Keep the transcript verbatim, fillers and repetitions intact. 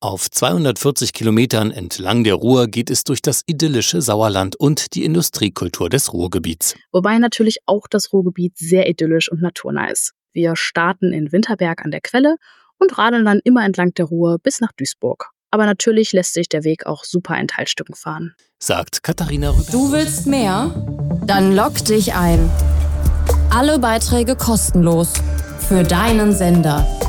Auf zweihundertvierzig Kilometern entlang der Ruhr geht es durch das idyllische Sauerland und die Industriekultur des Ruhrgebiets. Wobei natürlich auch das Ruhrgebiet sehr idyllisch und naturnah ist. Wir starten in Winterberg an der Quelle und radeln dann immer entlang der Ruhr bis nach Duisburg. Aber natürlich lässt sich der Weg auch super in Teilstücken fahren. Sagt Katharina Rüber. Du willst mehr? Dann logg dich ein. Alle Beiträge kostenlos. Für deinen Sender.